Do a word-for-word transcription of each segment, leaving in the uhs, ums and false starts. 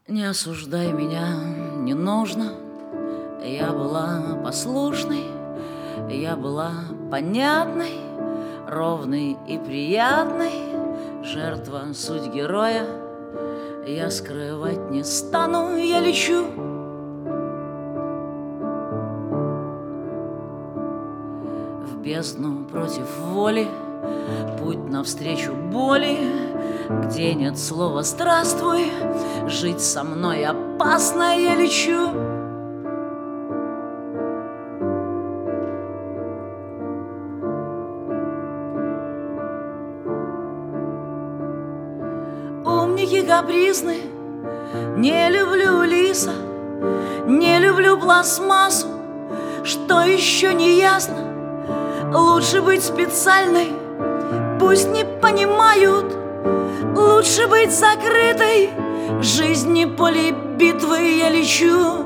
Не осуждай меня, не нужно. Я была послушной, я была понятной, ровной и приятной. Жертва, суть героя, я скрывать не стану, я лечу. В бездну против воли, путь навстречу боли, где нет слова «здравствуй», жить со мной опасно, я лечу. Умники капризны, не люблю лиса, не люблю пластмассу. Что еще не ясно? Лучше быть специальной, пусть не понимают. Лучше быть закрытой, жизнь не поле битвы, я лечу.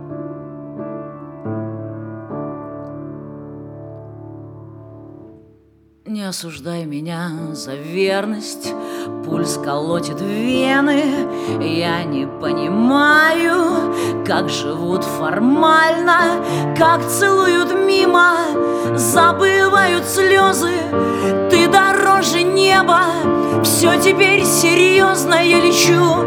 Не осуждай меня за верность, пульс колотит вены. Я не понимаю, как живут формально, как целуют мимо, забывают слезы. Ты дороже неба, все теперь серьезно, я лечу.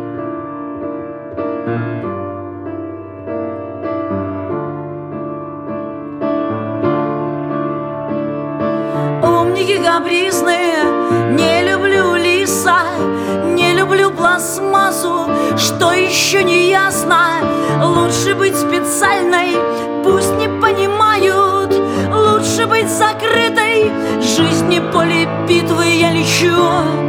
Умники капризные, не люблю лиса, не люблю пластмассу. Что еще не ясно? Лучше быть специальной, пусть не понимают. Лучше быть закрытой, жизнь не поле битвы, я лечу.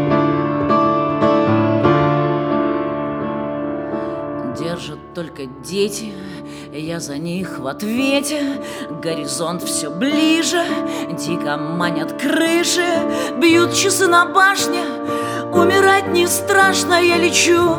Держат только дети, я за них в ответе. Горизонт все ближе, дико манят крыши, бьют часы на башне, умирать не страшно, я лечу.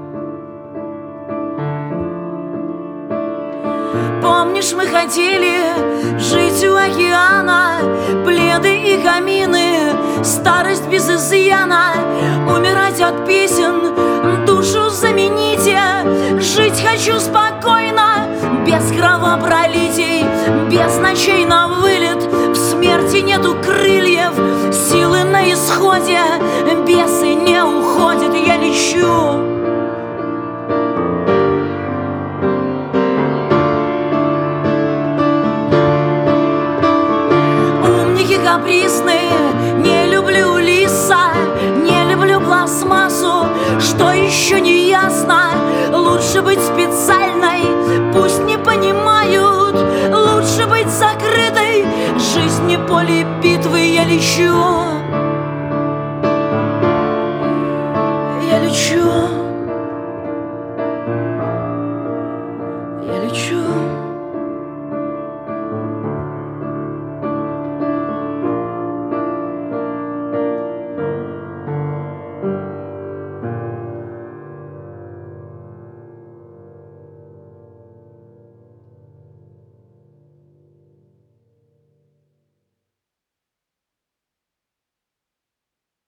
Помнишь, мы хотели жить у океана, пледы и камины, старость без изъяна, умирать от песен, душу замените. Жить хочу спокойно, без кровопролитий, без ночей на вылет. В смерти нету крыльев, силы на исходе, бесы не уходят, я лечу. Умники капризные, не люблю лиса, не люблю пластмассу. Что еще не ясно? Лучше быть специальной, пусть не понимают. Лучше быть закрытой, жизнь не поле битвы, я лечу.